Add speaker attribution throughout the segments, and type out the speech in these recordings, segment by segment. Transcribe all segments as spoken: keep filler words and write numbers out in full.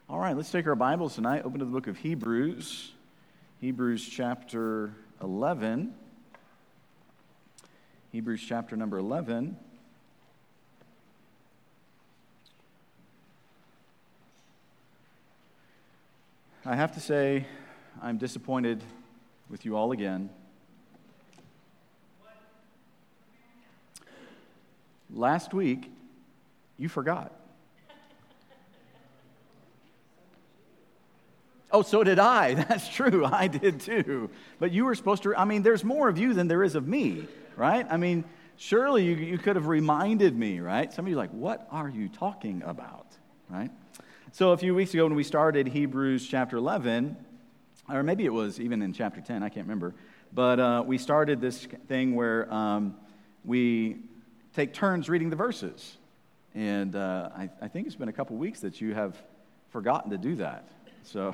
Speaker 1: All right, let's take our Bibles tonight, open to the book of Hebrews, Hebrews chapter eleven. Hebrews chapter number eleven. I have to say, I'm disappointed with you all again. Last week, you forgot. Oh, so did I. That's true. I did too. But you were supposed to, I mean, there's more of you than there is of me, right? I mean, surely you, you could have reminded me, right? Some of you are like, what are you talking about, right? So a few weeks ago when we started Hebrews chapter eleven, or maybe it was even in chapter ten, I can't remember, but uh, we started this thing where um, we take turns reading the verses. And uh, I, I think it's been a couple weeks that you have forgotten to do that. So...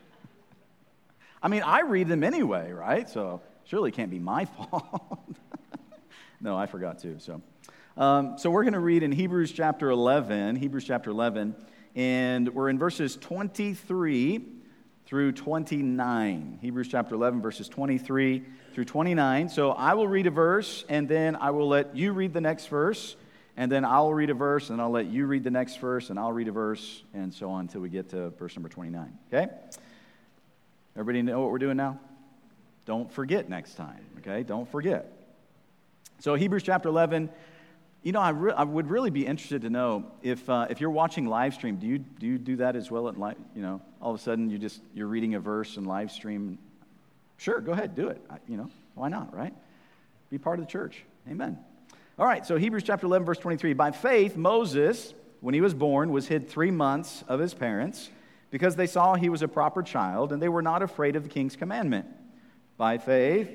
Speaker 1: I mean, I read them anyway, right? So surely it can't be my fault. No, I forgot to. So, um, so we're going to read in Hebrews chapter eleven, Hebrews chapter eleven, and we're in verses twenty-three through twenty-nine. Hebrews chapter eleven, verses twenty-three through twenty-nine. So I will read a verse, and then I will let you read the next verse, and then I'll read a verse, and I'll let you read the next verse, and I'll read a verse, and so on until we get to verse number twenty-nine. Okay? Everybody know what we're doing now? Don't forget next time, okay? Don't forget. So Hebrews chapter eleven, you know, I, re- I would really be interested to know if uh, if you're watching live stream, do you do you do that as well at live? You know, all of a sudden you just you're reading a verse and live stream. Sure, go ahead, do it. I, you know, why not, right? Be part of the church. Amen. All right, so Hebrews chapter eleven, verse twenty-three. By faith, Moses, when he was born, was hid three months of his parents, because they saw he was a proper child, and they were not afraid of the king's commandment. By faith,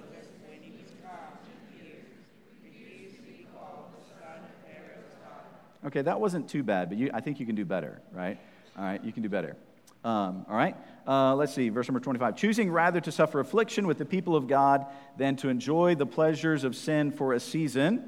Speaker 1: okay, that wasn't too bad, but you, I think you can do better, right? All right, you can do better. Um, all right, uh, let's see, verse number twenty-five. Choosing rather to suffer affliction with the people of God than to enjoy the pleasures of sin for a season.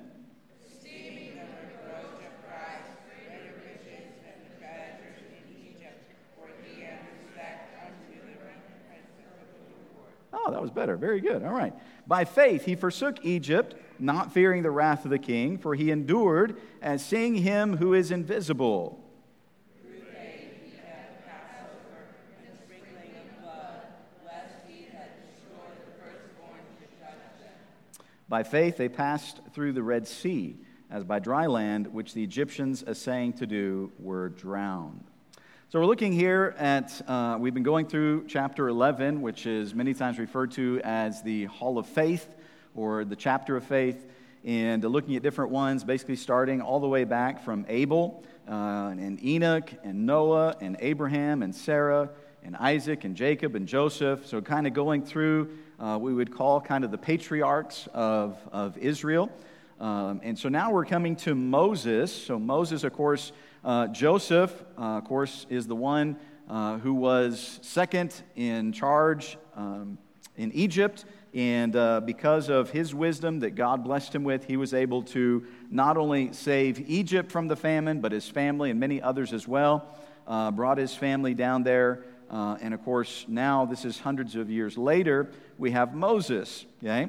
Speaker 1: Oh, that was better. Very good. All right. By faith, he forsook Egypt, not fearing the wrath of the king, for he endured as seeing him who is invisible. Through faith, he had Passover and the sprinkling of blood, lest he had destroyed the firstborn to judge them. By faith, they passed through the Red Sea, as by dry land, which the Egyptians, essaying to do, were drowned. So we're looking here at, uh, we've been going through chapter eleven, which is many times referred to as the Hall of Faith, or the chapter of faith, and looking at different ones, basically starting all the way back from Abel, uh, and Enoch, and Noah, and Abraham, and Sarah, and Isaac, and Jacob, and Joseph. So kind of going through, uh, we would call kind of the patriarchs of, of Israel. Um, and so now we're coming to Moses. So Moses, of course, Uh, Joseph, uh, of course, is the one uh, who was second in charge um, in Egypt, and uh, because of his wisdom that God blessed him with, he was able to not only save Egypt from the famine, but his family and many others as well, uh, brought his family down there, uh, and of course, now this is hundreds of years later, we have Moses, okay?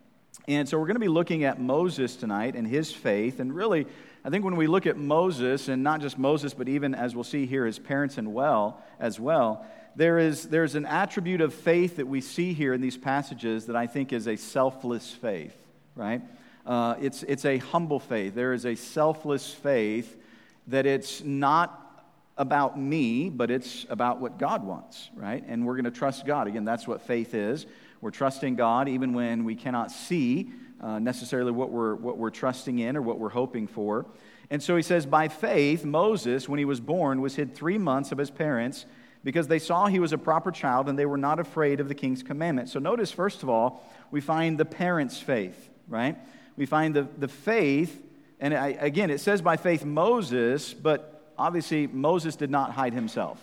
Speaker 1: And so we're going to be looking at Moses tonight and his faith, and really, I think when we look at Moses, and not just Moses, but even as we'll see here, his parents and well as well, there is there's an attribute of faith that we see here in these passages that I think is a selfless faith, right? Uh, it's it's a humble faith. There is a selfless faith that it's not about me, but it's about what God wants, right? And we're going to trust God. Again, that's what faith is. We're trusting God even when we cannot see Uh, necessarily what we're what we're trusting in or what we're hoping for. And so he says, by faith, Moses, when he was born, was hid three months of his parents because they saw he was a proper child and they were not afraid of the king's commandment. So notice, first of all, we find the parents' faith, right? We find the, the faith, and I, again, it says by faith Moses, but obviously Moses did not hide himself,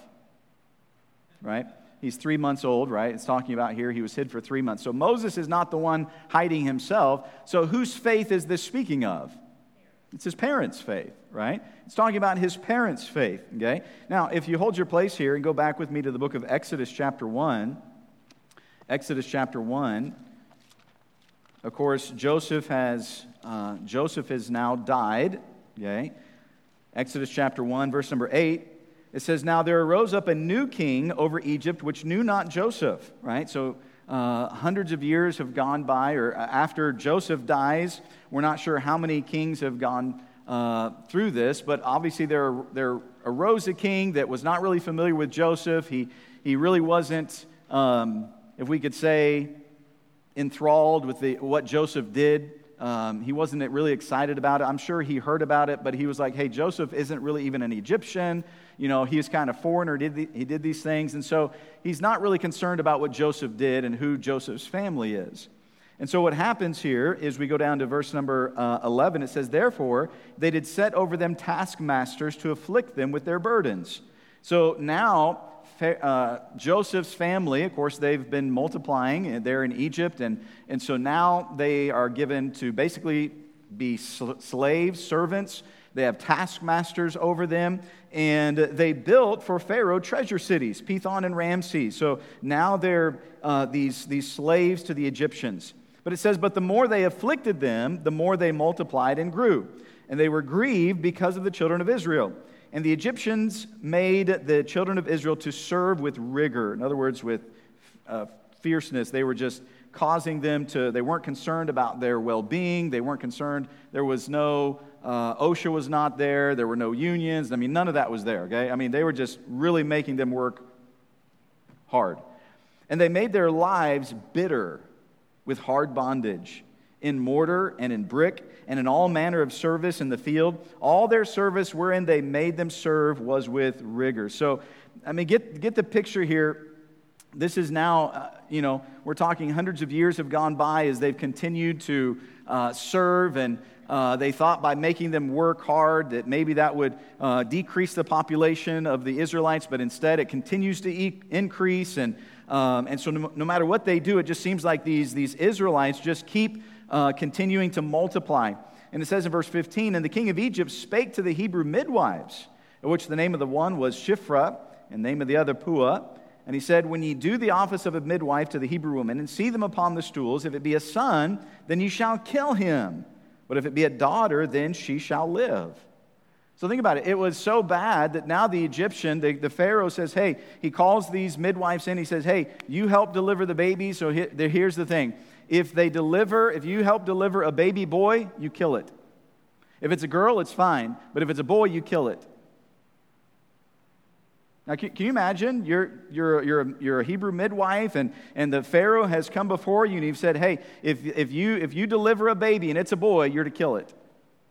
Speaker 1: right? He's three months old, right? It's talking about here he was hid for three months. So Moses is not the one hiding himself. So whose faith is this speaking of? It's his parents' faith, right? It's talking about his parents' faith, okay? Now, if you hold your place here and go back with me to the book of Exodus chapter one, Exodus chapter one, of course, Joseph has, uh, Joseph has now died, okay? Exodus chapter one, verse number eight, it says, "Now there arose up a new king over Egypt, which knew not Joseph," right? So uh, hundreds of years have gone by, or after Joseph dies, we're not sure how many kings have gone uh, through this, but obviously there, there arose a king that was not really familiar with Joseph. He, he really wasn't, um, if we could say, enthralled with the, what Joseph did. Um, he wasn't really excited about it. I'm sure he heard about it, but he was like, hey, Joseph isn't really even an Egyptian. You know, he was kind of foreigner. Did the, he did these things. And so he's not really concerned about what Joseph did and who Joseph's family is. And so what happens here is we go down to verse number uh, eleven. It says, "Therefore, they did set over them taskmasters to afflict them with their burdens." So now uh, Joseph's family, of course, they've been multiplying. They're in Egypt. And, and so now they are given to basically be sl- slaves, servants. They have taskmasters over them. And they built for Pharaoh treasure cities, Pithom and Ramses. So now they're uh, these, these slaves to the Egyptians. But it says, "But the more they afflicted them, the more they multiplied and grew. And they were grieved because of the children of Israel. And the Egyptians made the children of Israel to serve with rigor." In other words, with uh, fierceness. They were just causing them to, they weren't concerned about their well-being. They weren't concerned. There was no, uh, OSHA was not there. There were no unions. I mean, none of that was there, okay? I mean, they were just really making them work hard. "And they made their lives bitter with hard bondage, in mortar and in brick, and in all manner of service in the field. All their service wherein they made them serve was with rigor." So, I mean, get, get the picture here. This is now, uh, you know, we're talking hundreds of years have gone by as they've continued to uh, serve, and uh, they thought by making them work hard that maybe that would uh, decrease the population of the Israelites, but instead it continues to e- increase, and Um, and so no, no matter what they do, it just seems like these, these Israelites just keep uh, continuing to multiply. And it says in verse fifteen, "And the king of Egypt spake to the Hebrew midwives, of which the name of the one was Shiphrah, and the name of the other Puah. And he said, When ye do the office of a midwife to the Hebrew woman, and see them upon the stools, if it be a son, then ye shall kill him. But if it be a daughter, then she shall live." So think about it. It was so bad that now the Egyptian, the, the Pharaoh says, hey, he calls these midwives in. He says, hey, you help deliver the baby. So here, here's the thing. If they deliver, if you help deliver a baby boy, you kill it. If it's a girl, it's fine. But if it's a boy, you kill it. Now, can, can you imagine? You're, you're, you're, a, you're a Hebrew midwife, and, and the Pharaoh has come before you, and you've said, hey, if, if, you, if you deliver a baby and it's a boy, you're to kill it.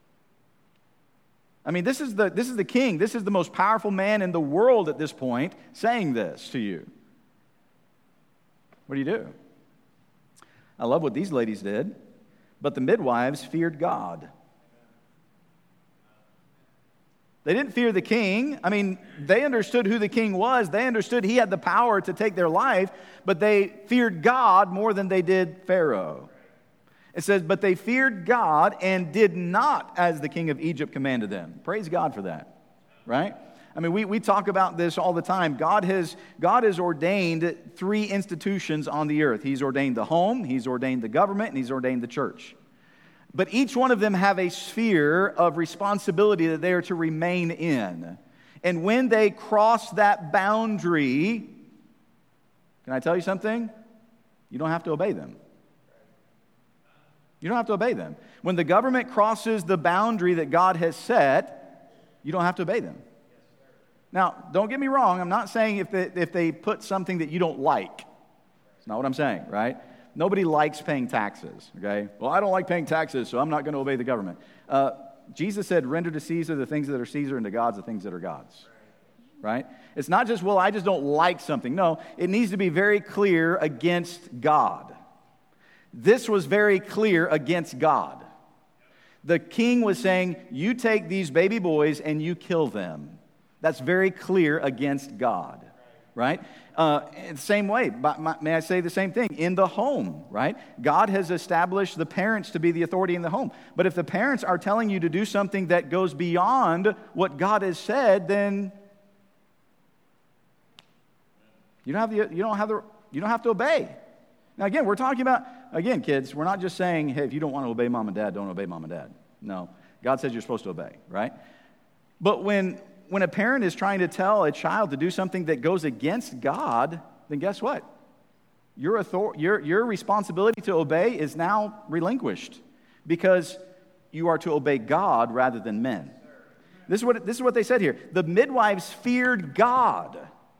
Speaker 1: I mean, this is the this is the king. This is the most powerful man in the world at this point saying this to you. What do you do? I love what these ladies did. But the midwives feared God. They didn't fear the king. I mean, they understood who the king was. They understood he had the power to take their life, but they feared God more than they did Pharaoh. It says, "But they feared God and did not as the king of Egypt commanded them." Praise God for that, right? I mean, we, we talk about this all the time. God has, God has ordained three institutions on the earth. He's ordained the home, He's ordained the government, and He's ordained the church. But each one of them have a sphere of responsibility that they are to remain in. And when they cross that boundary, can I tell you something? You don't have to obey them. You don't have to obey them. When the government crosses the boundary that God has set, you don't have to obey them. Now, don't get me wrong. I'm not saying if they, if they put something that you don't like. That's not what I'm saying, right? Nobody likes paying taxes, okay? Well, I don't like paying taxes, so I'm not going to obey the government. Uh, Jesus said, "Render to Caesar the things that are Caesar, and to God the things that are God's." Right? It's not just, well, I just don't like something. No, it needs to be very clear against God. This was very clear against God. The king was saying, you take these baby boys and you kill them. That's very clear against God. right? Uh, in the same way, but may I say the same thing? In the home, right? God has established the parents to be the authority in the home. But if the parents are telling you to do something that goes beyond what God has said, then you don't have the, you don't have the, you don't have to obey. Now, again, we're talking about, again, kids, we're not just saying, hey, if you don't want to obey mom and dad, don't obey mom and dad. No, God says you're supposed to obey, right? But when when a parent is trying to tell a child to do something that goes against God, then guess what? Your author- your, your responsibility to obey is now relinquished because you are to obey God rather than men. This is what, this is what they said here. The midwives feared God.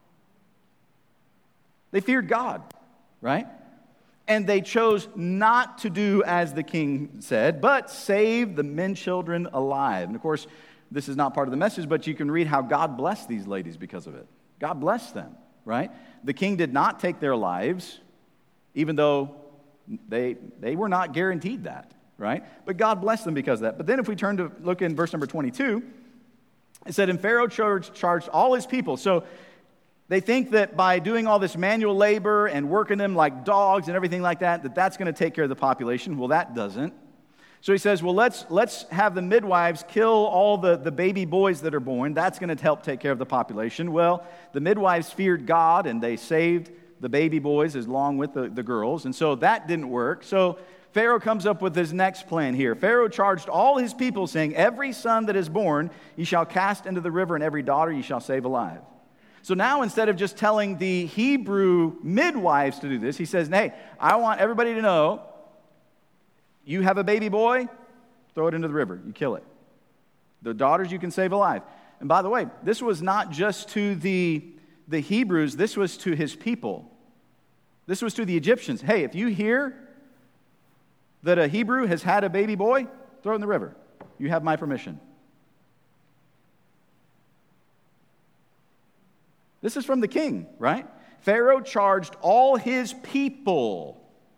Speaker 1: They feared God, right? And they chose not to do as the king said, but save the men children alive. And of course, this is not part of the message, but you can read how God blessed these ladies because of it. God blessed them, right? The king did not take their lives, even though they, they were not guaranteed that, right? But God blessed them because of that. But then if we turn to look in verse number twenty-two, it said, and Pharaoh charged, charged all his people. So they think that by doing all this manual labor and working them like dogs and everything like that, that that's going to take care of the population. Well, that doesn't. So he says, well, let's let's have the midwives kill all the, the baby boys that are born. That's going to help take care of the population. Well, the midwives feared God, and they saved the baby boys along with the, the girls. And so that didn't work. So Pharaoh comes up with his next plan here. Pharaoh charged all his people, saying, every son that is born ye shall cast into the river, and every daughter ye shall save alive. So now instead of just telling the Hebrew midwives to do this, he says, hey, I want everybody to know, you have a baby boy, throw it into the river. You kill it. The daughters you can save alive. And by the way, this was not just to the, the Hebrews. This was to his people. This was to the Egyptians. Hey, if you hear that a Hebrew has had a baby boy, throw it in the river. You have my permission. This is from the king, right? Pharaoh charged all his people.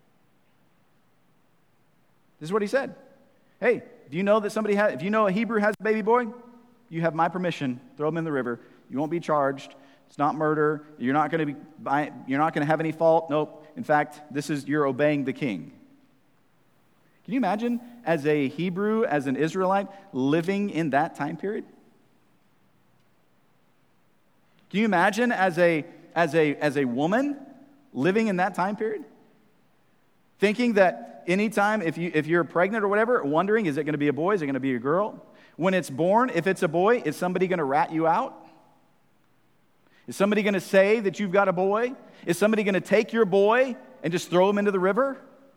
Speaker 1: This is what he said. Hey, do you know that somebody has, if you know a Hebrew has a baby boy, you have my permission. Throw him in the river. You won't be charged. It's not murder. You're not going to be, you're not going to have any fault. Nope. In fact, this is, you're obeying the king. Can you imagine as a Hebrew, as an Israelite, living in that time period? Can you imagine as a, as a, as a woman living in that time period? Thinking that anytime, if, you, if you're pregnant or whatever, wondering, is it going to be a boy? Is it going to be a girl? When it's born, if it's a boy, is somebody going to rat you out? Is somebody going to say that you've got a boy? Is somebody going to take your boy and just throw him into the river?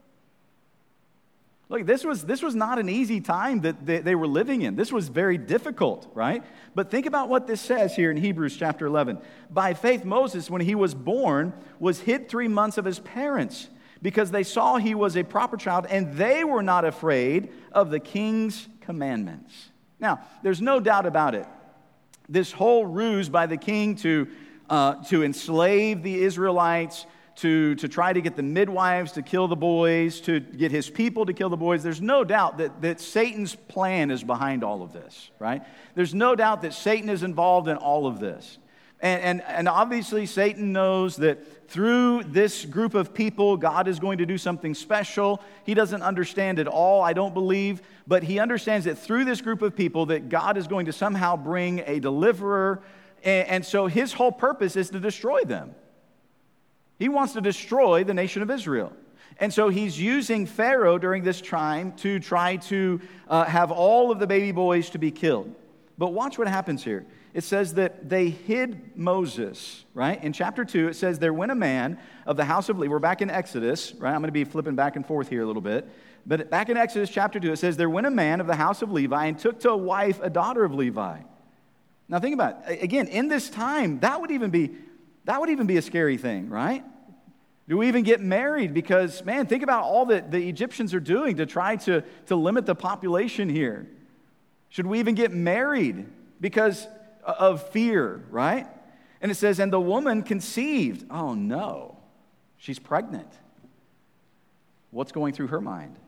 Speaker 1: Look, this was, this was not an easy time that they, they were living in. This was very difficult, right? But think about what this says here in Hebrews chapter eleven. By faith, Moses, when he was born, was hid three months of his parents because they saw he was a proper child, and they were not afraid of the king's commandments. Now, there's no doubt about it. This whole ruse by the king to, uh, to enslave the Israelites, To, to try to get the midwives to kill the boys, to get his people to kill the boys. There's no doubt that, that Satan's plan is behind all of this, right? There's no doubt that Satan is involved in all of this. And, and, and obviously Satan knows that through this group of people, God is going to do something special. He doesn't understand it all, I don't believe, but he understands that through this group of people that God is going to somehow bring a deliverer. And, and so his whole purpose is to destroy them. He wants to destroy the nation of Israel. And so he's using Pharaoh during this time to try to uh, have all of the baby boys to be killed. But watch what happens here. It says that they hid Moses, right? In chapter two, it says, there went a man of the house of Levi. We're back in Exodus, right? I'm going to be flipping back and forth here a little bit. But back in Exodus chapter two, it says, there went a man of the house of Levi and took to a wife a daughter of Levi. Now think about it. Again, in this time, that would even be That would even be a scary thing, right? Do we even get married? Because, man, think about all that the Egyptians are doing to try to, to limit the population here. Should we even get married because of fear, right? And it says, and the woman conceived. Oh, no. She's pregnant. What's going through her mind?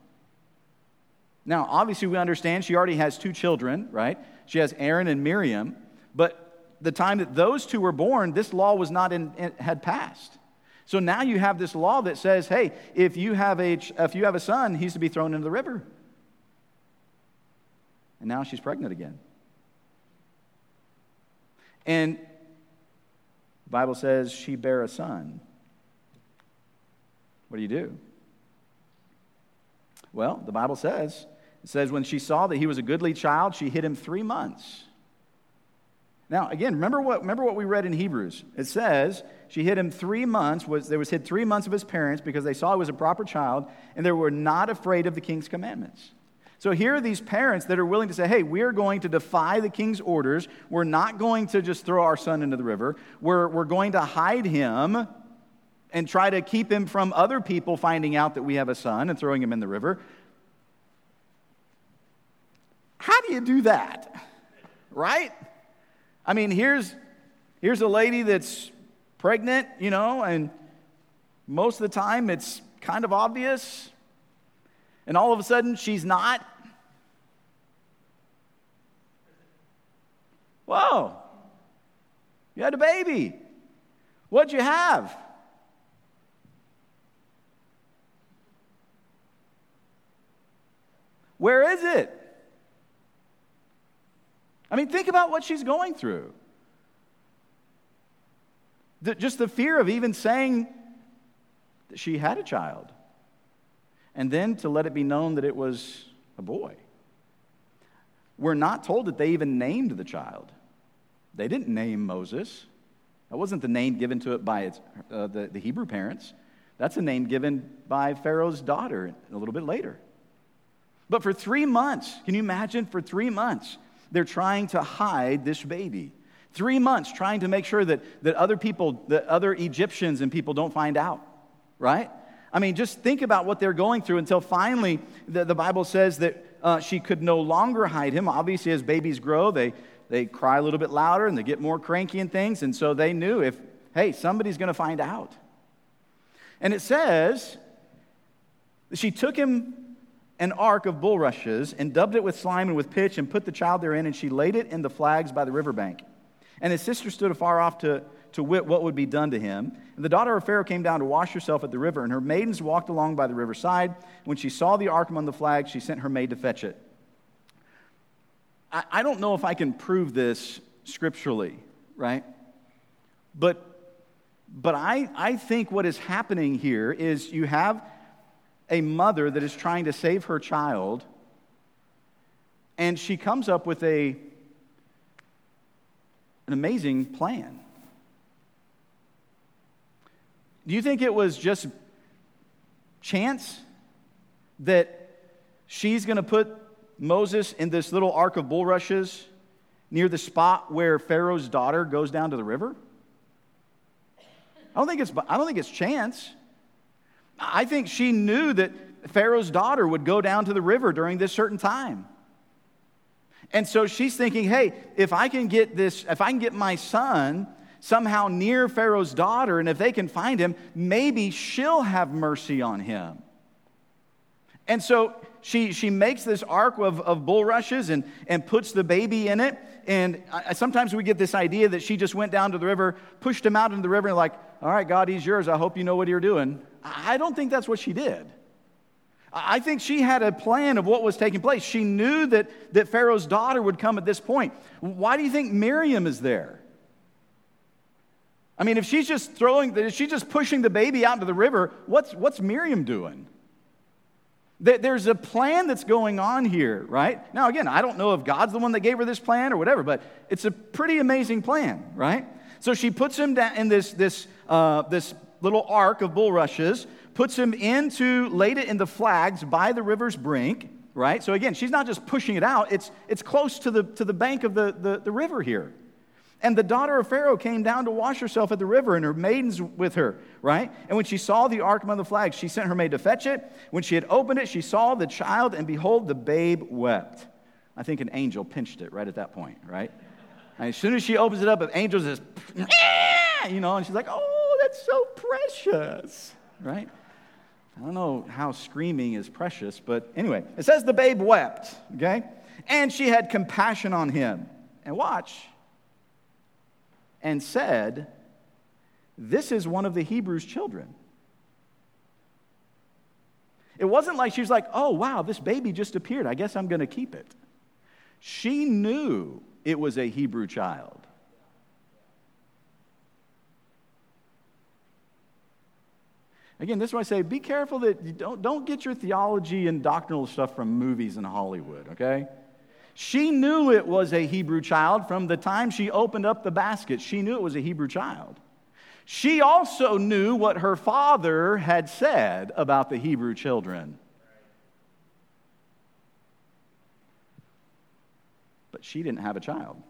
Speaker 1: Now, obviously, we understand she already has two children, right? She has Aaron and Miriam, but the time that those two were born, this law was not in, in had passed. So now you have this law that says, hey, if you have a if you have a son, he's to be thrown into the river. And now she's pregnant again. And the Bible says she bare a son. What do you do? Well, the Bible says, it says when she saw that he was a goodly child, she hid him three months. Now, again, remember what remember what we read in Hebrews. It says she hid him three months. Was there was hid three months of his parents because they saw he was a proper child, and they were not afraid of the king's commandments. So here are these parents that are willing to say, hey, we're going to defy the king's orders. We're not going to just throw our son into the river. We're, we're going to hide him and try to keep him from other people finding out that we have a son and throwing him in the river. How do you do that? Right? I mean, here's, here's a lady that's pregnant, you know, and most of the time it's kind of obvious. And all of a sudden, she's not. Whoa. You had a baby. What'd you have? Where is it? I mean, think about what she's going through. The, just the fear of even saying that she had a child. And then to let it be known that it was a boy. We're not told that they even named the child. They didn't name Moses. That wasn't the name given to it by its, uh, the, the Hebrew parents. That's a name given by Pharaoh's daughter a little bit later. But for three months, can you imagine? For three months, they're trying to hide this baby. Three months trying to make sure that, that other people, that other Egyptians and people don't find out, right? I mean, just think about what they're going through until finally the, the Bible says that uh, she could no longer hide him. Obviously, as babies grow, they, they cry a little bit louder and they get more cranky and things. And so they knew if, hey, somebody's going to find out. And it says that she took him an ark of bulrushes and dubbed it with slime and with pitch and put the child therein, and she laid it in the flags by the riverbank. And his sister stood afar off to, to wit what would be done to him. And the daughter of Pharaoh came down to wash herself at the river, and her maidens walked along by the riverside. When she saw the ark among the flags, she sent her maid to fetch it. I, I don't know if I can prove this scripturally, right? But, but I, I think what is happening here is you have a mother that is trying to save her child, and she comes up with a an amazing plan. Do you think it was just chance that she's going to put Moses in this little ark of bulrushes near the spot where Pharaoh's daughter goes down to the river? I don't think it's I don't think it's chance. I think she knew that Pharaoh's daughter would go down to the river during this certain time. And so she's thinking, hey, if I can get this, if I can get my son somehow near Pharaoh's daughter, and if they can find him, maybe she'll have mercy on him. And so she she makes this ark of, of bulrushes and, and puts the baby in it. And I, sometimes we get this idea that she just went down to the river, pushed him out into the river, and like, all right, God, he's yours. I hope you know what you're doing. I don't think that's what she did. I think she had a plan of what was taking place. She knew that, that Pharaoh's daughter would come at this point. Why do you think Miriam is there? I mean, if she's just throwing, if she's just pushing the baby out into the river, what's, what's Miriam doing? There's a plan that's going on here, right? Now, again, I don't know if God's the one that gave her this plan or whatever, but it's a pretty amazing plan, right? So she puts him down in this, this, uh, this little ark of bulrushes, puts him into, laid it in the flags by the river's brink, right? So again, she's not just pushing it out, it's, it's close to the, to the bank of the, the, the river here. And the daughter of Pharaoh came down to wash herself at the river, and her maidens with her, right? And when she saw the ark among the flags, she sent her maid to fetch it. When she had opened it, she saw the child, and behold, the babe wept. I think an angel pinched it right at that point, right? And as soon as she opens it up, an angel says, you know, and she's like, oh, that's so precious, right? I don't know how screaming is precious, but anyway, it says the babe wept, okay? And she had compassion on him. And watch. and said, "This is one of the Hebrews' children." It wasn't like she was like, "Oh, wow, this baby just appeared. I guess I'm going to keep it." She knew it was a Hebrew child. Again, this is why I say, be careful that you don't, don't get your theology and doctrinal stuff from movies in Hollywood, okay? She knew it was a Hebrew child from the time she opened up the basket. She knew it was a Hebrew child. She also knew what her father had said about the Hebrew children. But she didn't have a child.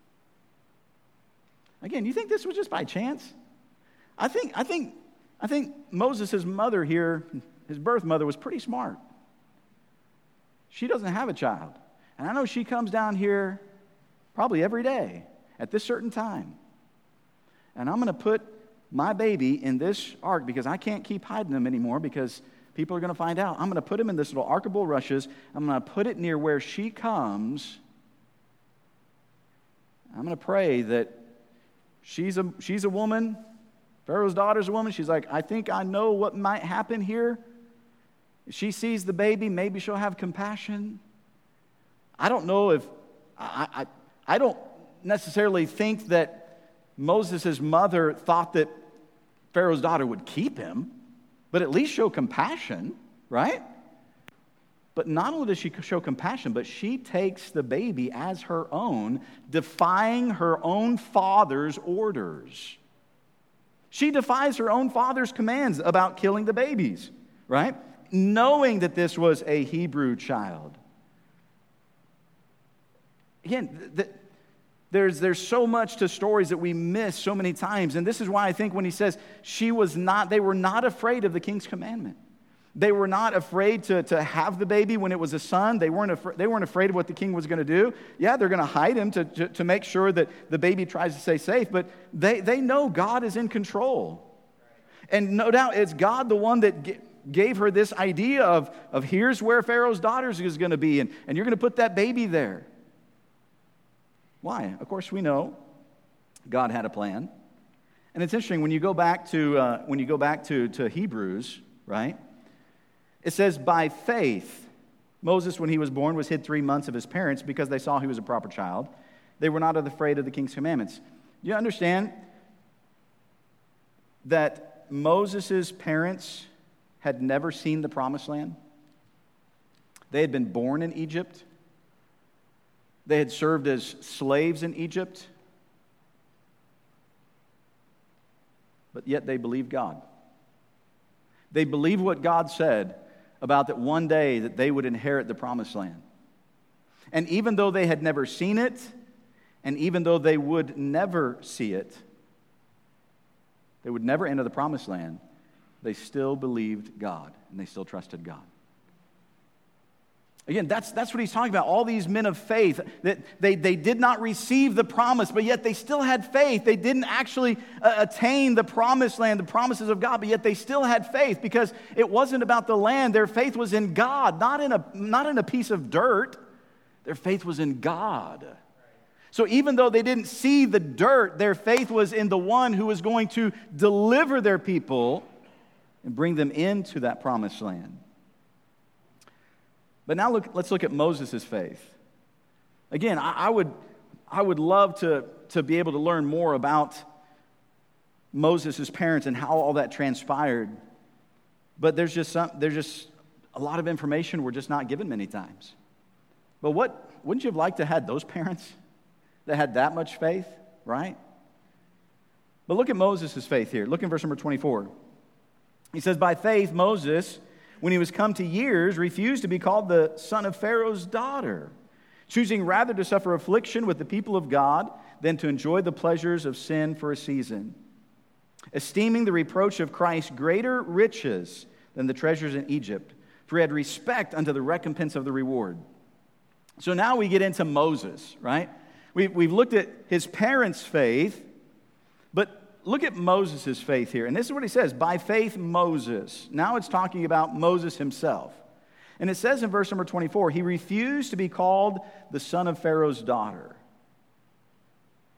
Speaker 1: Again, you think this was just by chance? I think, I think, I think Moses' mother here, his birth mother, was pretty smart. She doesn't have a child. And I know she comes down here probably every day at this certain time. And I'm going to put my baby in this ark because I can't keep hiding him anymore because people are going to find out. I'm going to put him in this little ark of bulrushes. I'm going to put it near where she comes. I'm going to pray that she's a, she's a woman. Pharaoh's daughter's a woman. She's like, I think I know what might happen here. If she sees the baby, maybe she'll have compassion. I don't know if, I, I, I don't necessarily think that Moses' mother thought that Pharaoh's daughter would keep him, but at least show compassion, right? But not only does she show compassion, but she takes the baby as her own, defying her own father's orders. She defies her own father's commands about killing the babies, right? Knowing that this was a Hebrew child. Again, th- th- there's, there's so much to stories that we miss so many times. And this is why I think when he says she was not, they were not afraid of the king's commandment. They were not afraid to, to have the baby when it was a son. They weren't, afra- they weren't afraid of what the king was going to do. Yeah, they're going to hide him to, to, to make sure that the baby tries to stay safe. But they, they know God is in control. And no doubt it's God the one that g- gave her this idea of, of here's where Pharaoh's daughter is going to be. And, and you're going to put that baby there. Why? Of course, we know God had a plan. And it's interesting when you go back to, uh, when you go back to, to Hebrews, right? It says, by faith, Moses, when he was born, was hid three months of his parents because they saw he was a proper child. They were not afraid of the king's commandments. Do you understand that Moses' parents had never seen the promised land? They had been born in Egypt. They had served as slaves in Egypt. But yet they believed God. They believed what God said about that one day that they would inherit the promised land. And even though they had never seen it, and even though they would never see it, they would never enter the promised land, they still believed God, and they still trusted God. Again, that's, that's what he's talking about. All these men of faith, that they, they did not receive the promise, but yet they still had faith. They didn't actually uh, attain the promised land, the promises of God, but yet they still had faith because it wasn't about the land. Their faith was in God, not in a, not in a piece of dirt. Their faith was in God. So even though they didn't see the dirt, their faith was in the one who was going to deliver their people and bring them into that promised land. But now look, let's look at Moses' faith. Again, I, I would, I would love to, to be able to learn more about Moses' parents and how all that transpired. But there's just some, there's just a lot of information we're just not given many times. But what wouldn't you have liked to have had those parents that had that much faith, right? But look at Moses' faith here. Look in verse number twenty-four. He says, by faith, Moses, when he was come to years, refused to be called the son of Pharaoh's daughter, choosing rather to suffer affliction with the people of God than to enjoy the pleasures of sin for a season, esteeming the reproach of Christ greater riches than the treasures in Egypt, for he had respect unto the recompense of the reward. So now we get into Moses, right? We've, we've looked at his parents' faith, but look at Moses' faith here. And this is what he says, by faith Moses. Now it's talking about Moses himself. And it says in verse number twenty-four, he refused to be called the son of Pharaoh's daughter.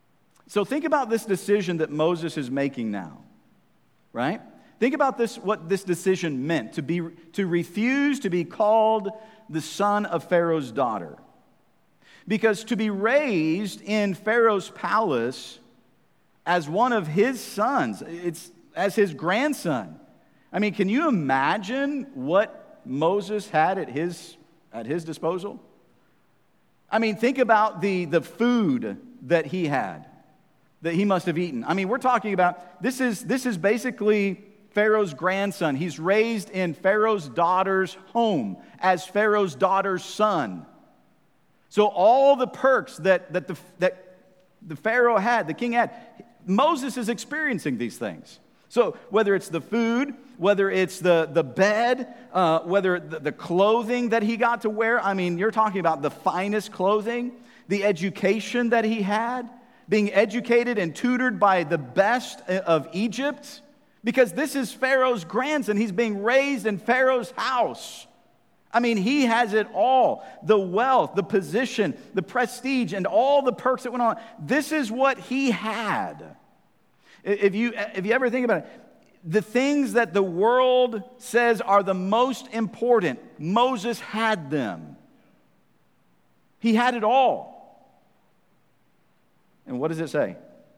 Speaker 1: So think about this decision that Moses is making now, right? Think about this, what this decision meant, to be to refuse to be called the son of Pharaoh's daughter. Because to be raised in Pharaoh's palace as one of his sons, it's as his grandson. I mean, can you imagine what Moses had at his at his disposal? I mean, think about the, the food that he had, that he must have eaten. I mean, we're talking about, this is this is basically Pharaoh's grandson. He's raised in Pharaoh's daughter's home as Pharaoh's daughter's son. So all the perks that, that, the, that the Pharaoh had, the king had, Moses is experiencing these things. So whether it's the food, whether it's the, the bed, uh, whether the, the clothing that he got to wear, I mean, you're talking about the finest clothing, the education that he had, being educated and tutored by the best of Egypt, because this is Pharaoh's grandson. He's being raised in Pharaoh's house. I mean, he has it all. The wealth, the position, the prestige, and all the perks that went on. This is what he had. If you, if you ever think about it, the things that the world says are the most important, Moses had them. He had it all. And what does it say?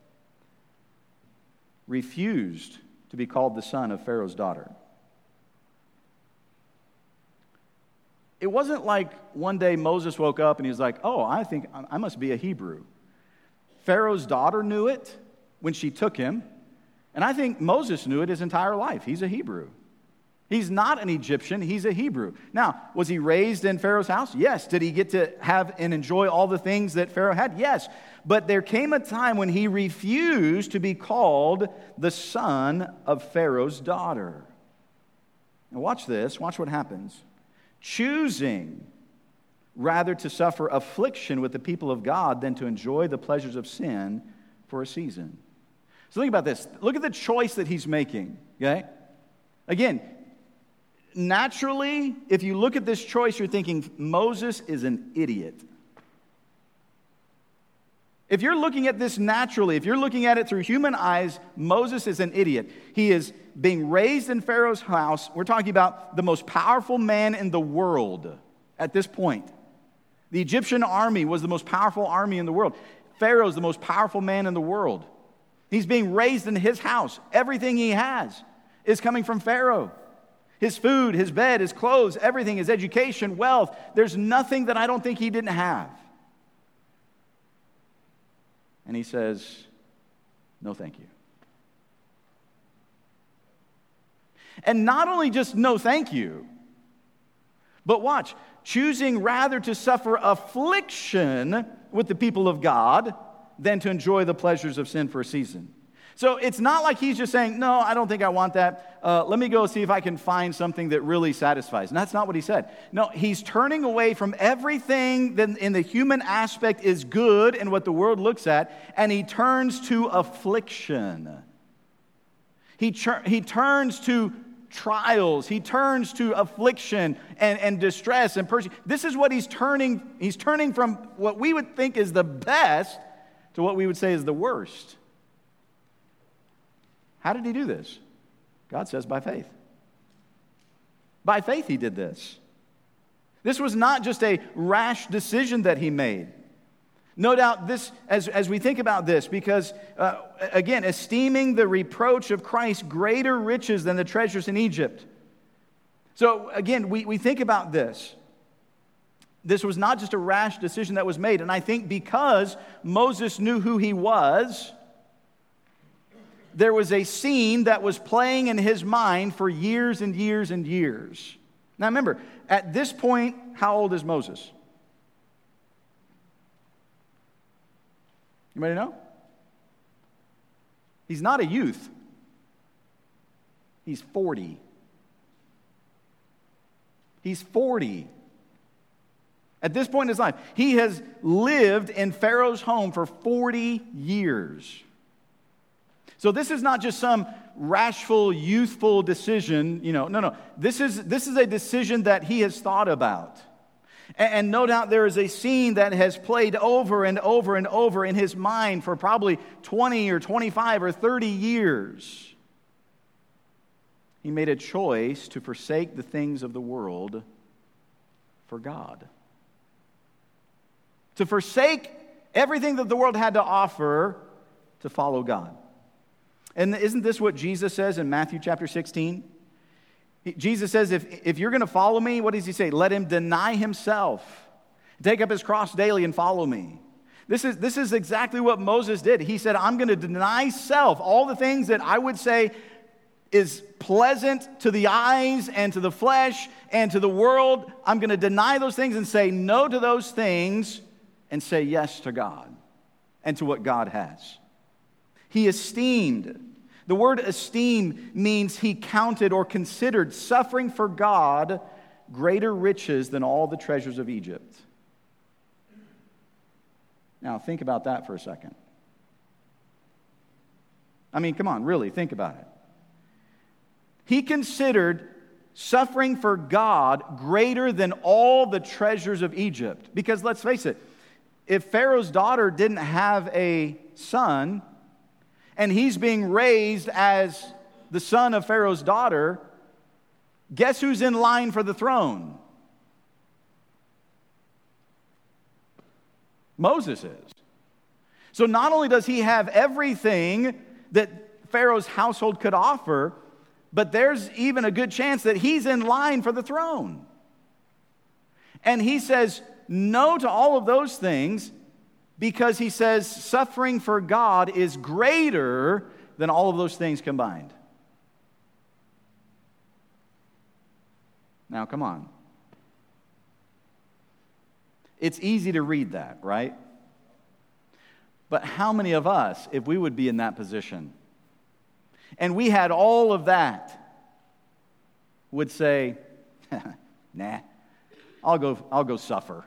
Speaker 1: Refused to be called the son of Pharaoh's daughter. It wasn't like one day Moses woke up and he was like, oh, I think I must be a Hebrew. Pharaoh's daughter knew it when she took him. And I think Moses knew it his entire life. He's a Hebrew. He's not an Egyptian. He's a Hebrew. Now, was he raised in Pharaoh's house? Yes. Did he get to have and enjoy all the things that Pharaoh had? Yes. But there came a time when he refused to be called the son of Pharaoh's daughter. Now watch this. Watch what happens. Choosing rather to suffer affliction with the people of God than to enjoy the pleasures of sin for a season. So think about this. Look at the choice that he's making, okay? Again, naturally, if you look at this choice, you're thinking, Moses is an idiot. If you're looking at this naturally, if you're looking at it through human eyes, Moses is an idiot. He is being raised in Pharaoh's house. We're talking about the most powerful man in the world at this point. The Egyptian army was the most powerful army in the world. Pharaoh is the most powerful man in the world. He's being raised in his house. Everything he has is coming from Pharaoh. His food, his bed, his clothes, everything, his education, wealth. There's nothing that I don't think he didn't have. And he says, no, thank you. And not only just no, thank you, but watch, choosing rather to suffer affliction with the people of God than to enjoy the pleasures of sin for a season. So it's not like he's just saying, no, I don't think I want that. Uh, let me go see if I can find something that really satisfies. And that's not what he said. No, he's turning away from everything that in the human aspect is good and what the world looks at, and he turns to affliction. He, ch- he turns to trials. He turns to affliction and, and distress and persecution. This is what he's turning. He's turning from what we would think is the best to what we would say is the worst. How did he do this? God says by faith. By faith he did this. This was not just a rash decision that he made. No doubt this, as, as we think about this, because, uh, again, esteeming the reproach of Christ greater riches than the treasures in Egypt. So, again, we, we think about this. This was not just a rash decision that was made. And I think because Moses knew who he was, there was a scene that was playing in his mind for years and years and years. Now remember, at this point, how old is Moses? Anybody know? He's not a youth. He's forty. He's forty. At this point in his life, he has lived in Pharaoh's home for forty years. So this is not just some rashful, youthful decision, you know, no, no. This is, this is a decision that he has thought about. And, and no doubt there is a scene that has played over and over and over in his mind for probably twenty or twenty-five or thirty years. He made a choice to forsake the things of the world for God. To forsake everything that the world had to offer to follow God. And isn't this what Jesus says in Matthew chapter sixteen? Jesus says, if, if you're going to follow me, what does he say? Let him deny himself, take up his cross daily and follow me. This is, this is exactly what Moses did. He said, I'm going to deny self, all the things that I would say is pleasant to the eyes and to the flesh and to the world. I'm going to deny those things and say no to those things and say yes to God and to what God has. He esteemed. The word esteem means he counted or considered suffering for God greater riches than all the treasures of Egypt. Now, think about that for a second. I mean, come on, really, think about it. He considered suffering for God greater than all the treasures of Egypt. Because let's face it, if Pharaoh's daughter didn't have a son, and he's being raised as the son of Pharaoh's daughter, guess who's in line for the throne? Moses is. So not only does he have everything that Pharaoh's household could offer, but there's even a good chance that he's in line for the throne. And he says no to all of those things because he says suffering for God is greater than all of those things combined. Now, come on. It's easy to read that, right? But how many of us, if we would be in that position, and we had all of that, would say, nah, I'll go, I'll go suffer.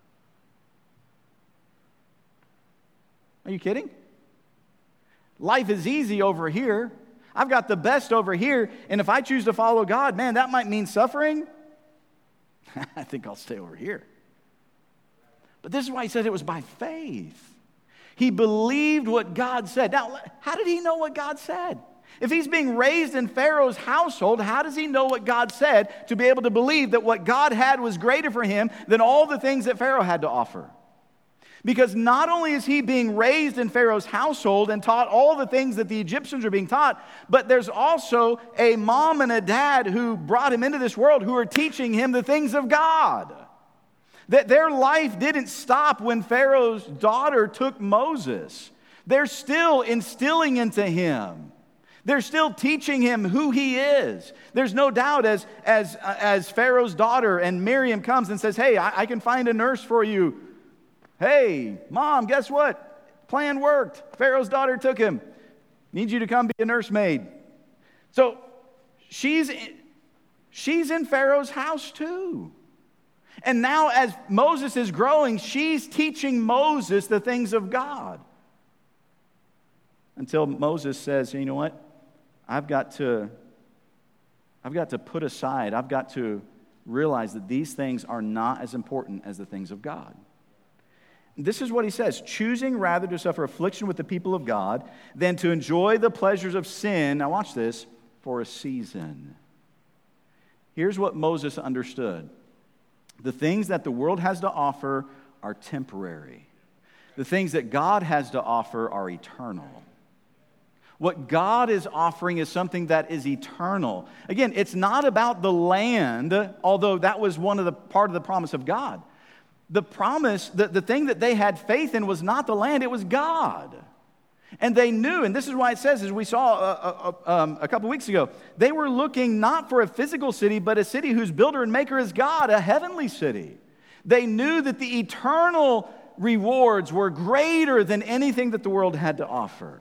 Speaker 1: Are you kidding? Life is easy over here. I've got the best over here, and if I choose to follow God, man, that might mean suffering. I think I'll stay over here. But this is why he said it was by faith. He believed what God said. Now, how did he know what God said? If he's being raised in Pharaoh's household, how does he know what God said to be able to believe that what God had was greater for him than all the things that Pharaoh had to offer? Because not only is he being raised in Pharaoh's household and taught all the things that the Egyptians are being taught, but there's also a mom and a dad who brought him into this world who are teaching him the things of God. That their life didn't stop when Pharaoh's daughter took Moses. They're still instilling into him. They're still teaching him who he is. There's no doubt as, as, as Pharaoh's daughter and Miriam comes and says, hey, I, I can find a nurse for you. Hey, Mom, guess what? Plan worked. Pharaoh's daughter took him. Need you to come be a nursemaid. So she's in, she's in Pharaoh's house too. And now as Moses is growing, she's teaching Moses the things of God. Until Moses says, you know what? I've got to, I've got to put aside, I've got to realize that these things are not as important as the things of God. This is what he says, choosing rather to suffer affliction with the people of God than to enjoy the pleasures of sin, now watch this, for a season. Here's what Moses understood. The things that the world has to offer are temporary. The things that God has to offer are eternal. What God is offering is something that is eternal. Again, it's not about the land, although that was one of the part of the promise of God. The promise, the, the thing that they had faith in was not the land, it was God. And they knew, and this is why it says, as we saw a, a, um, a couple weeks ago, they were looking not for a physical city, but a city whose builder and maker is God, a heavenly city. They knew that the eternal rewards were greater than anything that the world had to offer.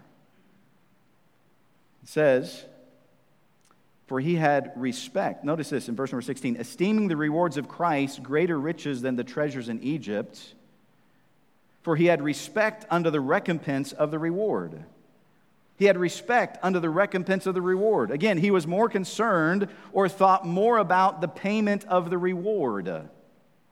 Speaker 1: It says, for he had respect. Notice this in verse number sixteen. Esteeming the rewards of Christ greater riches than the treasures in Egypt. For he had respect unto the recompense of the reward. He had respect unto the recompense of the reward. Again, he was more concerned or thought more about the payment of the reward.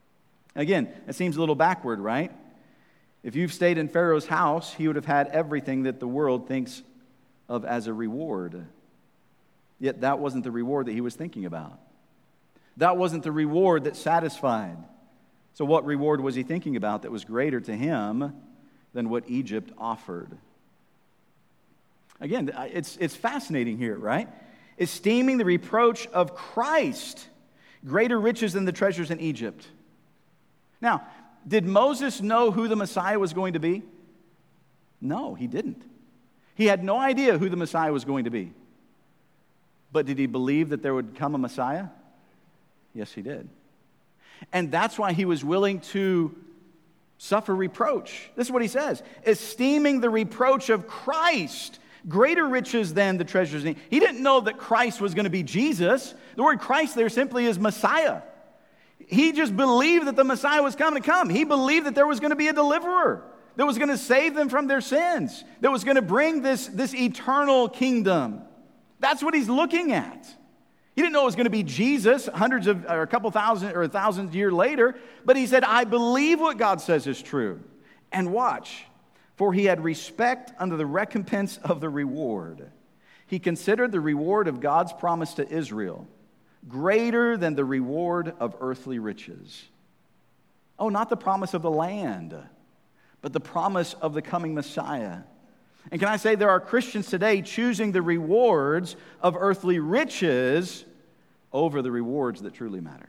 Speaker 1: Again, it seems a little backward, right? If you've stayed in Pharaoh's house, he would have had everything that the world thinks of as a reward. Yet that wasn't the reward that he was thinking about. That wasn't the reward that satisfied. So what reward was he thinking about that was greater to him than what Egypt offered? Again, it's, it's fascinating here, right? Esteeming the reproach of Christ greater riches than the treasures in Egypt. Now, did Moses know who the Messiah was going to be? No, he didn't. He had no idea who the Messiah was going to be. But did he believe that there would come a Messiah? Yes, he did. And that's why he was willing to suffer reproach. This is what he says. Esteeming the reproach of Christ greater riches than the treasures. He didn't know that Christ was going to be Jesus. The word Christ there simply is Messiah. He just believed that the Messiah was coming to come. He believed that there was going to be a deliverer that was going to save them from their sins, that was going to bring this, this eternal kingdom. That's what he's looking at. He didn't know it was going to be Jesus hundreds of, or a couple thousand, or a thousand years later, but he said, I believe what God says is true. And watch, for he had respect unto the recompense of the reward. He considered the reward of God's promise to Israel greater than the reward of earthly riches. Oh, not the promise of the land, but the promise of the coming Messiah. And can I say there are Christians today choosing the rewards of earthly riches over the rewards that truly matter.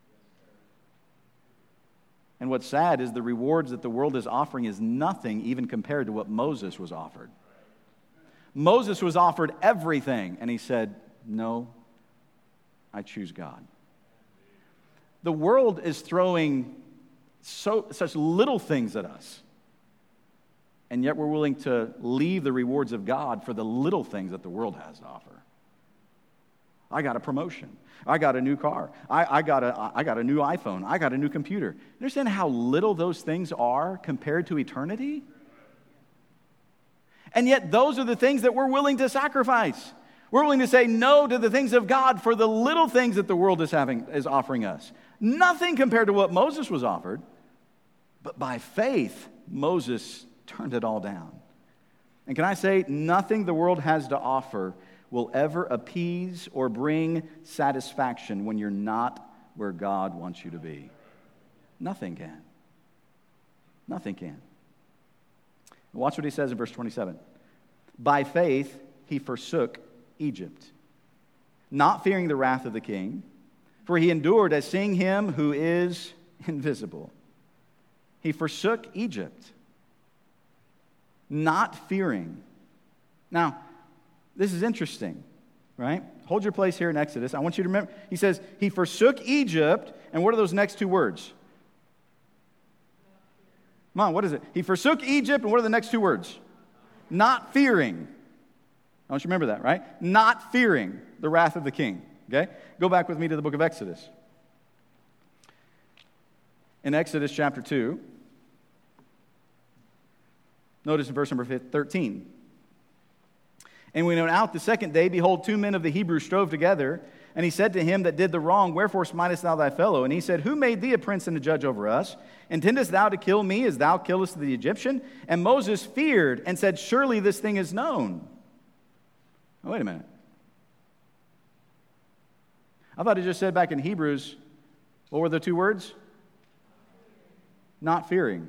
Speaker 1: And what's sad is the rewards that the world is offering is nothing even compared to what Moses was offered. Moses was offered everything, and he said, no, I choose God. The world is throwing so such little things at us, and yet we're willing to leave the rewards of God for the little things that the world has to offer. I got a promotion. I got a new car. I, I, got a, I got a new iPhone. I got a new computer. You understand how little those things are compared to eternity? And yet those are the things that we're willing to sacrifice. We're willing to say no to the things of God for the little things that the world is having is offering us. Nothing compared to what Moses was offered. But by faith, Moses turned it all down. And can I say, nothing the world has to offer will ever appease or bring satisfaction when you're not where God wants you to be. Nothing can. Nothing can. Watch what he says in verse twenty-seven. By faith, he forsook Egypt, not fearing the wrath of the king, for he endured as seeing him who is invisible. He forsook Egypt, not fearing. Now, this is interesting, right? Hold your place here in Exodus. I want you to remember, he says, he forsook Egypt, and what are those next two words? Come on, what is it? He forsook Egypt, and what are the next two words? Not fearing. I want you to remember that, right? Not fearing the wrath of the king, okay? Go back with me to the book of Exodus. In Exodus chapter two, notice in verse number thirteen. And when he went out the second day, behold, two men of the Hebrews strove together. And he said to him that did the wrong, wherefore smitest thou thy fellow? And he said, who made thee a prince and a judge over us? Intendest thou to kill me as thou killest the Egyptian? And Moses feared and said, surely this thing is known. Oh, wait a minute. I thought it just said back in Hebrews, what were the two words? Not fearing.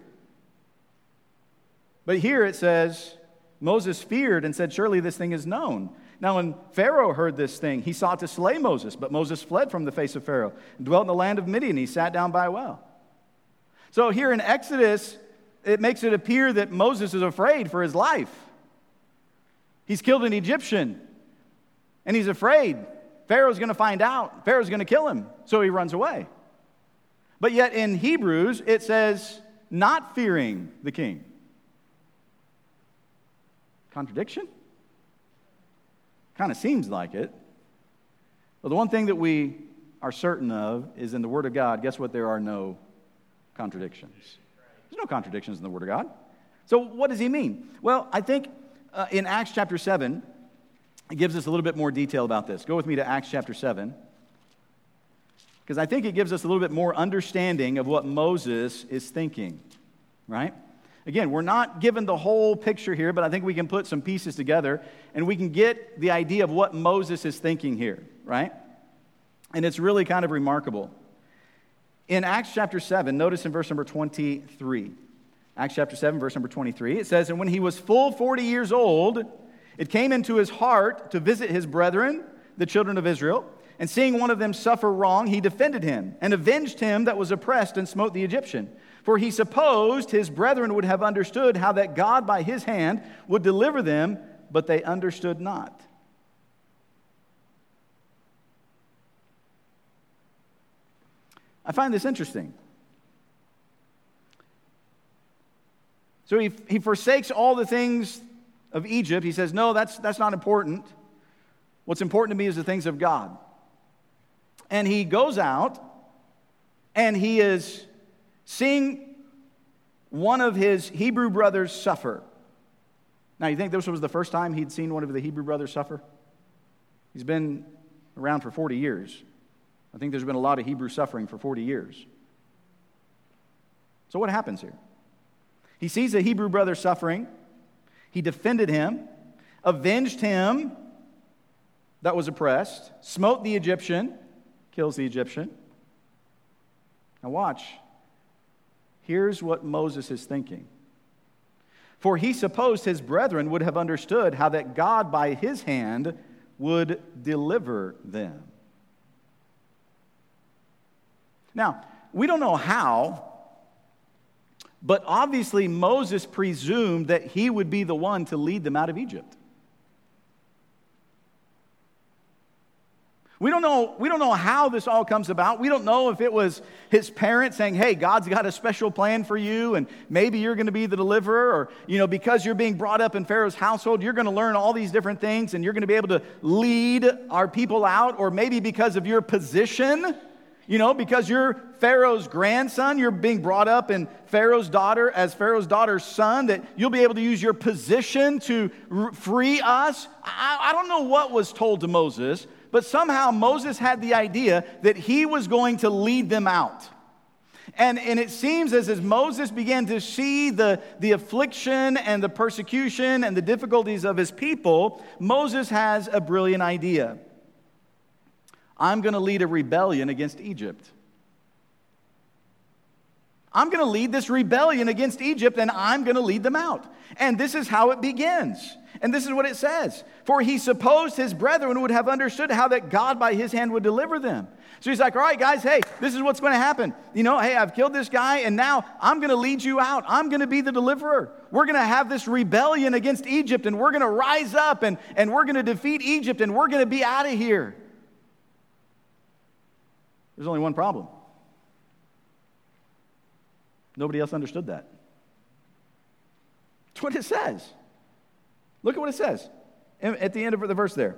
Speaker 1: But here it says, Moses feared and said, surely this thing is known. Now when Pharaoh heard this thing, he sought to slay Moses, but Moses fled from the face of Pharaoh and dwelt in the land of Midian. He sat down by a well. So here in Exodus, it makes it appear that Moses is afraid for his life. He's killed an Egyptian, and he's afraid. Pharaoh's going to find out. Pharaoh's going to kill him, so he runs away. But yet in Hebrews, it says, not fearing the king. Contradiction? Kind of seems like it. Well, the one thing that we are certain of is in the Word of God, guess what? There are no contradictions. There's no contradictions in the Word of God. So what does he mean? Well, I think uh, in Acts chapter seven, it gives us a little bit more detail about this. Go with me to Acts chapter seven. because I think it gives us a little bit more understanding of what Moses is thinking, right? Again, we're not given the whole picture here, but I think we can put some pieces together and we can get the idea of what Moses is thinking here, right? And it's really kind of remarkable. In Acts chapter seven, notice in verse number twenty-three. Acts chapter seven, verse number twenty-three, it says, "And when he was full forty years old, it came into his heart to visit his brethren, the children of Israel. And seeing one of them suffer wrong, he defended him and avenged him that was oppressed and smote the Egyptian. For he supposed his brethren would have understood how that God by his hand would deliver them, but they understood not." I find this interesting. So he, he forsakes all the things of Egypt. He says, no, that's, that's not important. What's important to me is the things of God. And he goes out and he is seeing one of his Hebrew brothers suffer. Now, you think this was the first time he'd seen one of the Hebrew brothers suffer? He's been around for forty years. I think there's been a lot of Hebrew suffering for forty years. So what happens here? He sees a Hebrew brother suffering. He defended him, avenged him that was oppressed, smote the Egyptian, kills the Egyptian. Now watch. Here's what Moses is thinking. For he supposed his brethren would have understood how that God by his hand would deliver them. Now, we don't know how, but obviously Moses presumed that he would be the one to lead them out of Egypt. We don't know, we don't know how this all comes about. We don't know if it was his parents saying, hey, God's got a special plan for you, and maybe you're going to be the deliverer, or, you know, because you're being brought up in Pharaoh's household, you're going to learn all these different things, and you're going to be able to lead our people out, or maybe because of your position. You know, because you're Pharaoh's grandson, you're being brought up in Pharaoh's daughter, as Pharaoh's daughter's son, that you'll be able to use your position to r- free us. I, I don't know what was told to Moses, but somehow Moses had the idea that he was going to lead them out. And, and it seems as, as Moses began to see the, the affliction and the persecution and the difficulties of his people, Moses has a brilliant idea. I'm going to lead a rebellion against Egypt. I'm going to lead this rebellion against Egypt, and I'm going to lead them out. And this is how it begins. And this is what it says. For he supposed his brethren would have understood how that God by his hand would deliver them. So he's like, all right, guys, hey, this is what's going to happen. You know, hey, I've killed this guy, and now I'm going to lead you out. I'm going to be the deliverer. We're going to have this rebellion against Egypt, and we're going to rise up, and, and we're going to defeat Egypt, and we're going to be out of here. There's only one problem. Nobody else understood that. That's what it says. Look at what it says at the end of the verse there.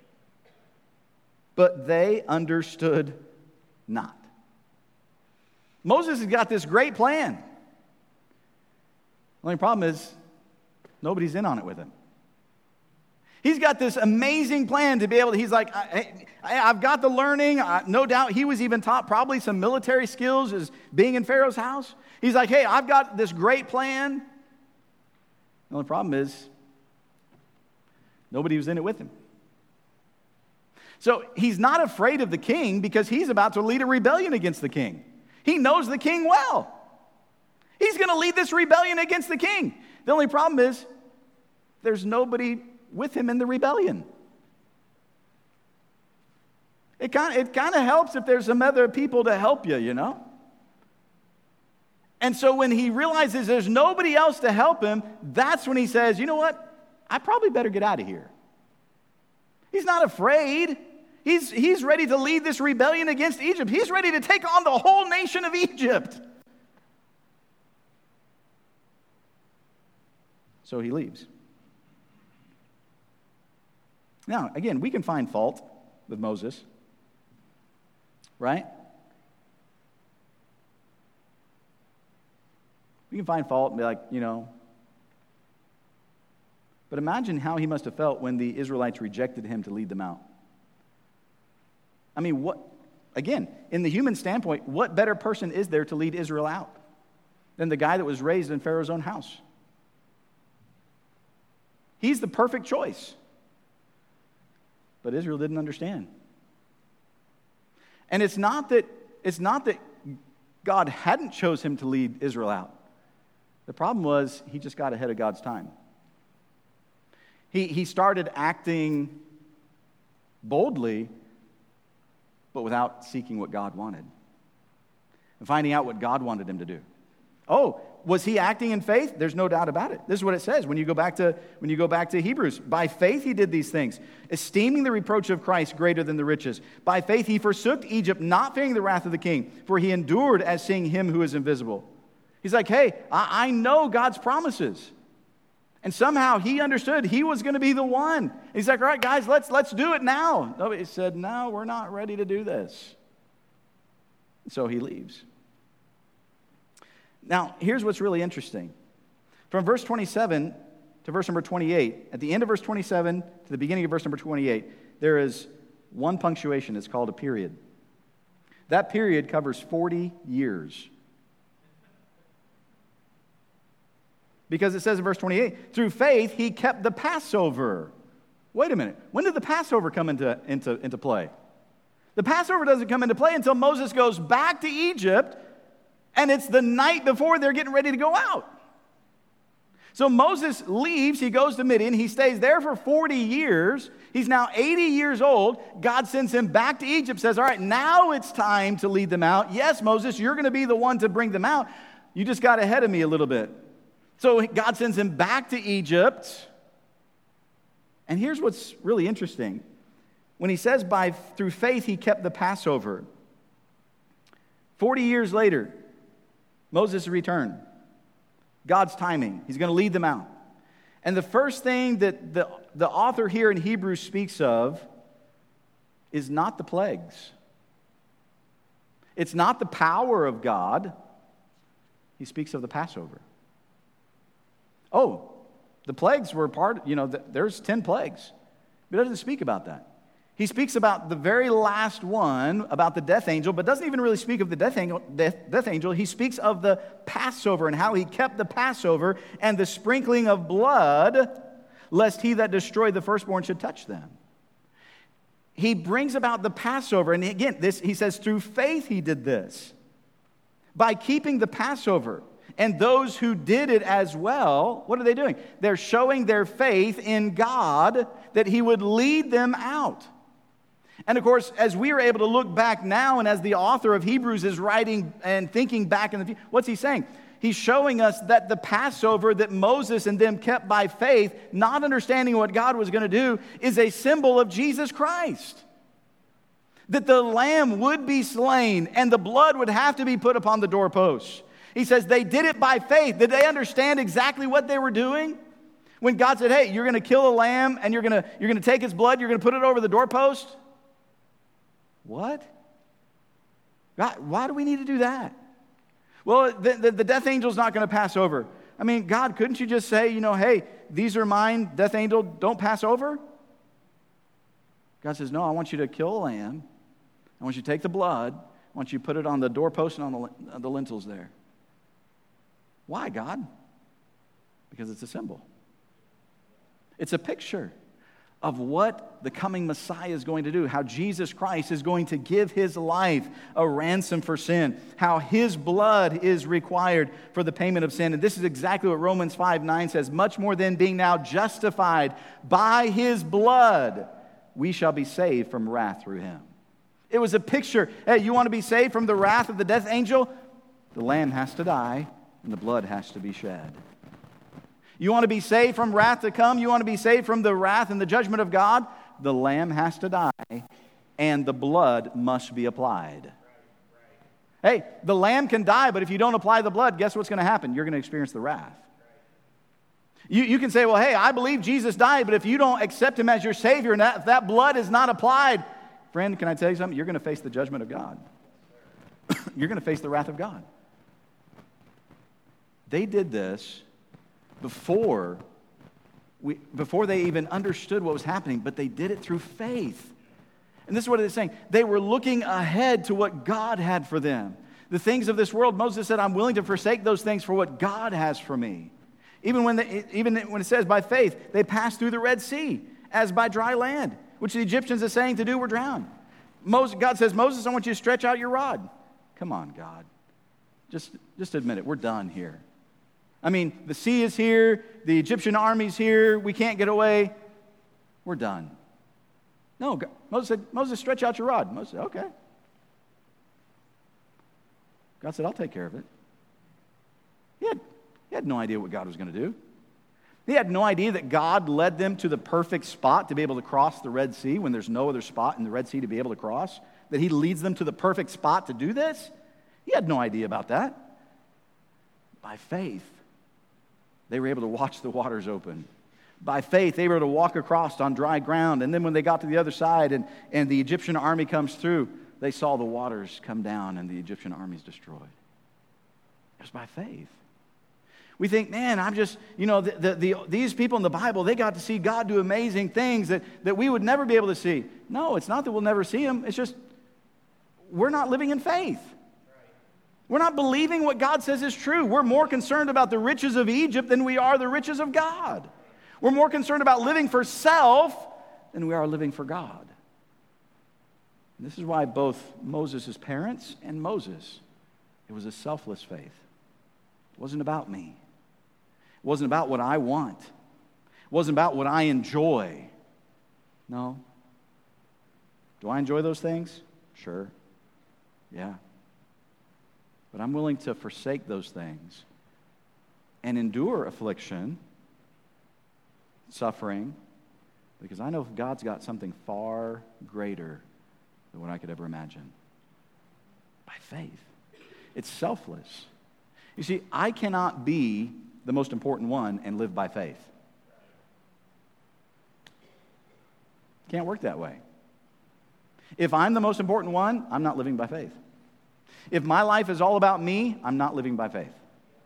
Speaker 1: But they understood not. Moses has got this great plan. The only problem is nobody's in on it with him. He's got this amazing plan to be able to, he's like, I, I, I've got the learning. I, no doubt he was even taught probably some military skills as being in Pharaoh's house. He's like, hey, I've got this great plan. The only problem is nobody was in it with him. So he's not afraid of the king because he's about to lead a rebellion against the king. He knows the king well. He's going to lead this rebellion against the king. The only problem is there's nobody with him in the rebellion. It kind of, it kind of helps if there's some other people to help you, you know? And so when he realizes there's nobody else to help him, that's when he says, you know what? I probably better get out of here. He's not afraid. He's, he's ready to lead this rebellion against Egypt. He's ready to take on the whole nation of Egypt. So he leaves. Now, again, we can find fault with Moses, right? We can find fault and be like, you know. But imagine how he must have felt when the Israelites rejected him to lead them out. I mean, what, again, in the human standpoint, what better person is there to lead Israel out than the guy that was raised in Pharaoh's own house? He's the perfect choice. But Israel didn't understand. And it's not that, it's not that God hadn't chose him to lead Israel out. The problem was he just got ahead of God's time. He, he started acting boldly, but without seeking what God wanted and finding out what God wanted him to do. Oh, was he acting in faith? There's no doubt about it. This is what it says when you go back to when you go back to Hebrews. By faith he did these things, esteeming the reproach of Christ greater than the riches. By faith he forsook Egypt, not fearing the wrath of the king, for he endured as seeing him who is invisible. He's like, hey, I, I know God's promises. And somehow he understood he was going to be the one. He's like, all right, guys, let's let's do it now. Nobody said, no, we're not ready to do this. So he leaves. Now, here's what's really interesting. From verse twenty-seven to verse number twenty-eight, at the end of verse twenty-seven to the beginning of verse number twenty-eight, there is one punctuation. It's called a period. That period covers forty years. Because it says in verse twenty-eight, through faith he kept the Passover. Wait a minute. When did the Passover come into, into, into play? The Passover doesn't come into play until Moses goes back to Egypt, and it's the night before they're getting ready to go out. So Moses leaves, he goes to Midian, he stays there for forty years. He's now eighty years old. God sends him back to Egypt, says, all right, now it's time to lead them out. Yes, Moses, you're going to be the one to bring them out. You just got ahead of me a little bit. So God sends him back to Egypt. And here's what's really interesting. When he says by through faith he kept the Passover, forty years later, Moses returned. God's timing. He's going to lead them out. And the first thing that the, the author here in Hebrews speaks of is not the plagues. It's not the power of God. He speaks of the Passover. Oh, the plagues were part, you know, there's ten plagues. But he doesn't speak about that. He speaks about the very last one, about the death angel, but doesn't even really speak of the death angel, death, death angel. He speaks of the Passover and how he kept the Passover and the sprinkling of blood, lest he that destroyed the firstborn should touch them. He brings about the Passover, and again, this he says, through faith he did this. By keeping the Passover. And those who did it as well, what are they doing? They're showing their faith in God that he would lead them out. And of course, as we are able to look back now, and as the author of Hebrews is writing and thinking back in the future, what's he saying? He's showing us that the Passover that Moses and them kept by faith, not understanding what God was going to do, is a symbol of Jesus Christ. That the lamb would be slain and the blood would have to be put upon the doorposts. He says they did it by faith. Did they understand exactly what they were doing? When God said, hey, you're going to kill a lamb and you're going to, you're going to take its blood, you're going to put it over the doorpost? What? God, why do we need to do that? Well, the, the, the death angel's not going to pass over. I mean, God, couldn't you just say, you know, hey, these are mine, death angel, don't pass over? God says, no, I want you to kill a lamb. I want you to take the blood. I want you to put it on the doorpost and on the, the lintels there. Why, God? Because it's a symbol. It's a picture of what the coming Messiah is going to do, how Jesus Christ is going to give his life a ransom for sin, how his blood is required for the payment of sin. And this is exactly what Romans five nine says, much more than being now justified by his blood, we shall be saved from wrath through him. It was a picture. Hey, you want to be saved from the wrath of the death angel? The lamb has to die and the blood has to be shed. You want to be saved from wrath to come? You want to be saved from the wrath and the judgment of God? The lamb has to die and the blood must be applied. Hey, the lamb can die, but if you don't apply the blood, guess what's going to happen? You're going to experience the wrath. You, you can say, well, hey, I believe Jesus died, but if you don't accept him as your Savior and that, if that blood is not applied, friend, can I tell you something? You're going to face the judgment of God. You're going to face the wrath of God. They did this before, we, before they even understood what was happening, but they did it through faith. And this is what it is saying. They were looking ahead to what God had for them. The things of this world, Moses said, I'm willing to forsake those things for what God has for me. Even when, they, even when it says by faith, they passed through the Red Sea as by dry land, which the Egyptians are saying to do were drowned. Moses, God says, Moses, I want you to stretch out your rod. Come on, God. Just, just admit it. We're done here. I mean, the sea is here. The Egyptian army's here. We can't get away. We're done. No, God, Moses said, Moses, stretch out your rod. Moses said, okay. God said, I'll take care of it. He had, he had no idea what God was going to do. He had no idea that God led them to the perfect spot to be able to cross the Red Sea when there's no other spot in the Red Sea to be able to cross. That he leads them to the perfect spot to do this. He had no idea about that. By faith, they were able to watch the waters open. By faith, they were able to walk across on dry ground. And then when they got to the other side and, and the Egyptian army comes through, they saw the waters come down and the Egyptian army is destroyed. It was by faith. We think, man, I'm just, you know, the, the, the, these people in the Bible, they got to see God do amazing things that, that we would never be able to see. No, it's not that we'll never see them. It's just we're not living in faith. We're not believing what God says is true. We're more concerned about the riches of Egypt than we are the riches of God. We're more concerned about living for self than we are living for God. And this is why both Moses' parents and Moses, it was a selfless faith. It wasn't about me. It wasn't about what I want. It wasn't about what I enjoy. No. Do I enjoy those things? Sure. Yeah. But I'm willing to forsake those things and endure affliction, suffering, because I know God's got something far greater than what I could ever imagine. By faith. It's selfless. You see, I cannot be the most important one and live by faith. Can't work that way. If I'm the most important one, I'm not living by faith. If my life is all about me, I'm not living by faith.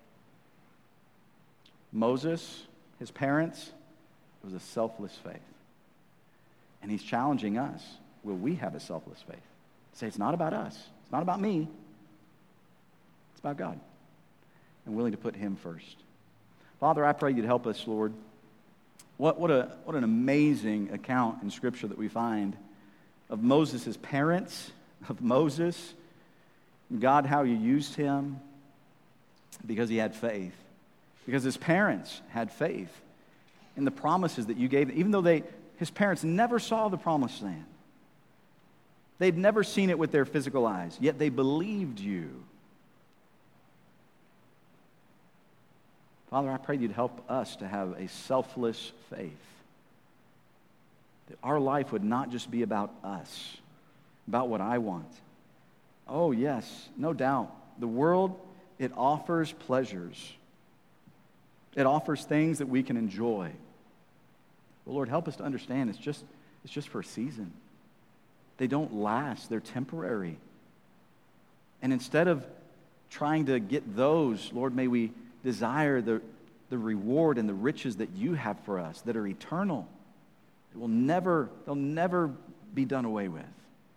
Speaker 1: Moses, his parents, it was a selfless faith. And he's challenging us. Will we have a selfless faith? Say, it's not about us. It's not about me. It's about God. And willing to put him first. Father, I pray you'd help us, Lord. What, what, a, what an amazing account in Scripture that we find of Moses' parents, of Moses, God, how you used him because he had faith. Because his parents had faith in the promises that you gave them, even though they, his parents never saw the promised land. They'd never seen it with their physical eyes, yet they believed you. Father, I pray you'd help us to have a selfless faith. That our life would not just be about us, about what I want. Oh, yes, no doubt. The world, it offers pleasures. It offers things that we can enjoy. Well, Lord, help us to understand it's just, it's just for a season. They don't last. They're temporary. And instead of trying to get those, Lord, may we desire the, the reward and the riches that you have for us that are eternal. It will never, they'll never be done away with.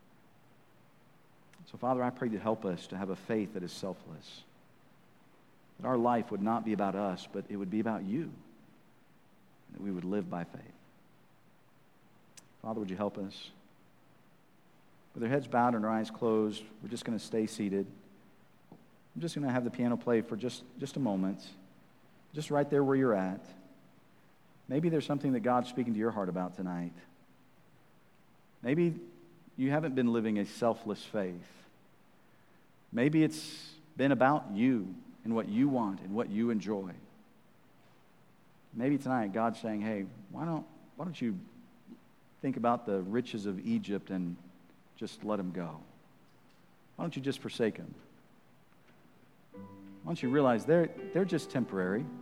Speaker 1: So, Father, I pray you help us to have a faith that is selfless. That our life would not be about us, but it would be about you. And that we would live by faith. Father, would you help us? With our heads bowed and our eyes closed, we're just going to stay seated. I'm just going to have the piano play for just, just a moment. Just right there where you're at. Maybe there's something that God's speaking to your heart about tonight. Maybe you haven't been living a selfless faith. Maybe it's been about you and what you want and what you enjoy. Maybe tonight God's saying, hey, why don't, why don't you think about the riches of Egypt and just let them go? Why don't you just forsake them? Why don't you realize they're, they're just temporary?